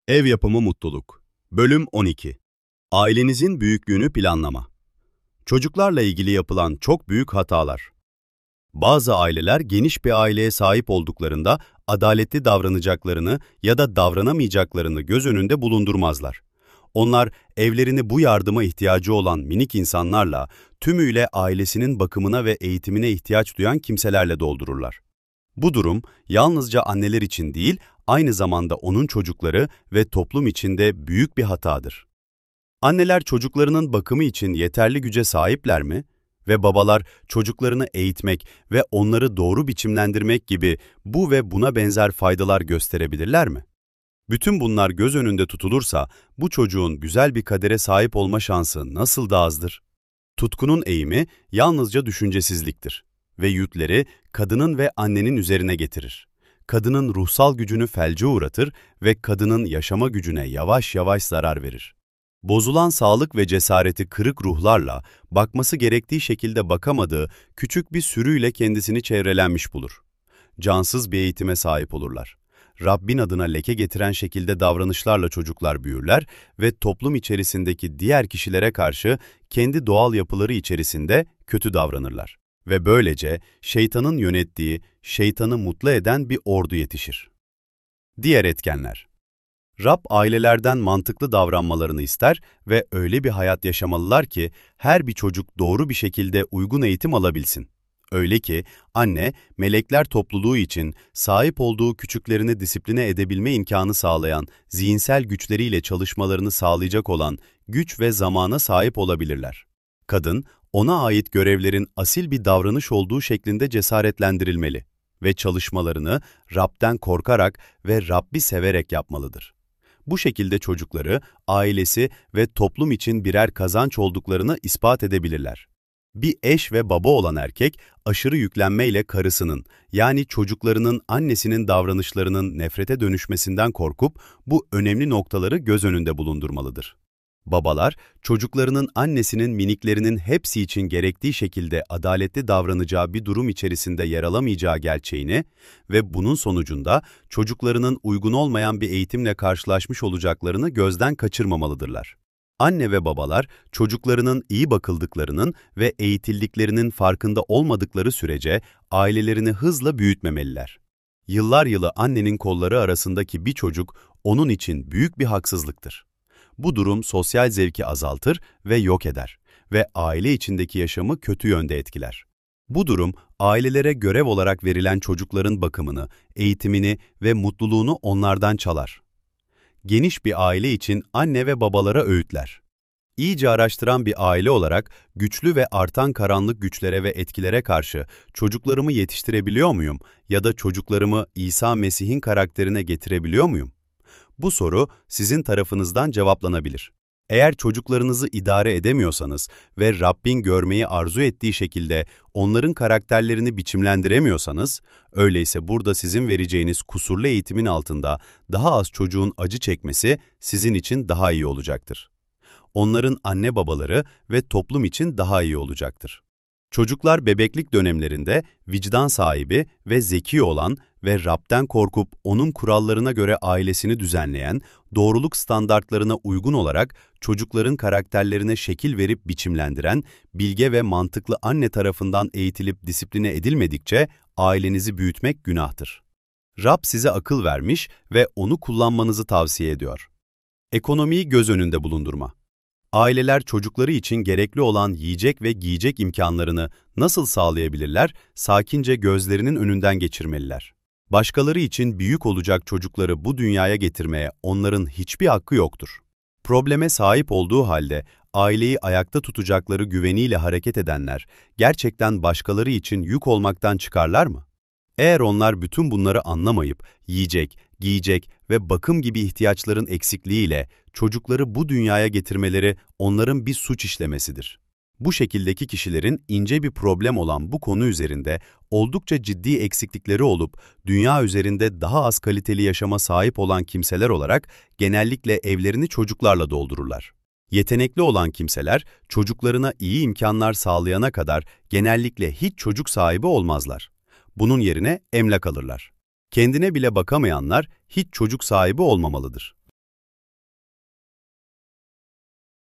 Ev yapımı mutluluk. Bölüm 12. Ailenizin büyüklüğünü planlama. Çocuklarla ilgili yapılan çok büyük hatalar. Bazı aileler geniş bir aileye sahip olduklarında adaletli davranacaklarını ya da davranamayacaklarını göz önünde bulundurmazlar. Onlar evlerini bu yardıma ihtiyacı olan minik insanlarla, tümüyle ailesinin bakımına ve eğitimine ihtiyaç duyan kimselerle doldururlar. Bu durum yalnızca anneler için değil, aynı zamanda onun çocukları ve toplum için de büyük bir hatadır. Anneler çocuklarının bakımı için yeterli güce sahipler mi? Ve babalar çocuklarını eğitmek ve onları doğru biçimlendirmek gibi bu ve buna benzer faydalar gösterebilirler mi? Bütün bunlar göz önünde tutulursa bu çocuğun güzel bir kadere sahip olma şansı nasıl da azdır? Tutkunun eğimi yalnızca düşüncesizliktir ve yükleri kadının ve annenin üzerine getirir. Kadının ruhsal gücünü felce uğratır ve kadının yaşama gücüne yavaş yavaş zarar verir. Bozulan sağlık ve cesareti kırık ruhlarla bakması gerektiği şekilde bakamadığı küçük bir sürüyle kendisini çevrelenmiş bulur. Cansız bir eğitime sahip olurlar. Rabbin adına leke getiren şekilde davranışlarla çocuklar büyürler ve toplum içerisindeki diğer kişilere karşı kendi doğal yapıları içerisinde kötü davranırlar. Ve böylece şeytanın yönettiği, şeytanı mutlu eden bir ordu yetişir. Diğer etkenler. Rab ailelerden mantıklı davranmalarını ister ve öyle bir hayat yaşamalılar ki her bir çocuk doğru bir şekilde uygun eğitim alabilsin. Öyle ki anne, melekler topluluğu için sahip olduğu küçüklerini disipline edebilme imkanı sağlayan, zihinsel güçleriyle çalışmalarını sağlayacak olan güç ve zamana sahip olabilirler. Kadın, ona ait görevlerin asil bir davranış olduğu şeklinde cesaretlendirilmeli ve çalışmalarını Rab'den korkarak ve Rabbi severek yapmalıdır. Bu şekilde çocukları, ailesi ve toplum için birer kazanç olduklarını ispat edebilirler. Bir eş ve baba olan erkek, aşırı yüklenmeyle karısının, yani çocuklarının annesinin davranışlarının nefrete dönüşmesinden korkup bu önemli noktaları göz önünde bulundurmalıdır. Babalar, çocuklarının annesinin miniklerinin hepsi için gerektiği şekilde adaletli davranacağı bir durum içerisinde yer alamayacağı gerçeğini ve bunun sonucunda çocuklarının uygun olmayan bir eğitimle karşılaşmış olacaklarını gözden kaçırmamalıdırlar. Anne ve babalar, çocuklarının iyi bakıldıklarının ve eğitildiklerinin farkında olmadıkları sürece ailelerini hızla büyütmemeliler. Yıllar yılı annenin kolları arasındaki bir çocuk onun için büyük bir haksızlıktır. Bu durum sosyal zevki azaltır ve yok eder ve aile içindeki yaşamı kötü yönde etkiler. Bu durum, ailelere görev olarak verilen çocukların bakımını, eğitimini ve mutluluğunu onlardan çalar. Geniş bir aile için anne ve babalara öğütler. İyice araştıran bir aile olarak güçlü ve artan karanlık güçlere ve etkilere karşı çocuklarımı yetiştirebiliyor muyum ya da çocuklarımı İsa Mesih'in karakterine getirebiliyor muyum? Bu soru sizin tarafınızdan cevaplanabilir. Eğer çocuklarınızı idare edemiyorsanız ve Rabbin görmeyi arzu ettiği şekilde onların karakterlerini biçimlendiremiyorsanız, öyleyse burada sizin vereceğiniz kusurlu eğitimin altında daha az çocuğun acı çekmesi sizin için daha iyi olacaktır. Onların anne babaları ve toplum için daha iyi olacaktır. Çocuklar bebeklik dönemlerinde vicdan sahibi ve zeki olan ve Rab'den korkup onun kurallarına göre ailesini düzenleyen, doğruluk standartlarına uygun olarak çocukların karakterlerine şekil verip biçimlendiren, bilge ve mantıklı anne tarafından eğitilip disipline edilmedikçe ailenizi büyütmek günahtır. Rab size akıl vermiş ve onu kullanmanızı tavsiye ediyor. Ekonomiyi göz önünde bulundurma. Aileler çocukları için gerekli olan yiyecek ve giyecek imkanlarını nasıl sağlayabilirler, sakince gözlerinin önünden geçirmeliler. Başkaları için büyük olacak çocukları bu dünyaya getirmeye onların hiçbir hakkı yoktur. Probleme sahip olduğu halde aileyi ayakta tutacakları güveniyle hareket edenler gerçekten başkaları için yük olmaktan çıkarlar mı? Eğer onlar bütün bunları anlamayıp yiyecek, giyecek ve bakım gibi ihtiyaçların eksikliğiyle çocukları bu dünyaya getirmeleri onların bir suç işlemesidir. Bu şekildeki kişilerin ince bir problem olan bu konu üzerinde oldukça ciddi eksiklikleri olup dünya üzerinde daha az kaliteli yaşama sahip olan kimseler olarak genellikle evlerini çocuklarla doldururlar. Yetenekli olan kimseler çocuklarına iyi imkanlar sağlayana kadar genellikle hiç çocuk sahibi olmazlar. Bunun yerine emlak alırlar. Kendine bile bakamayanlar hiç çocuk sahibi olmamalıdır.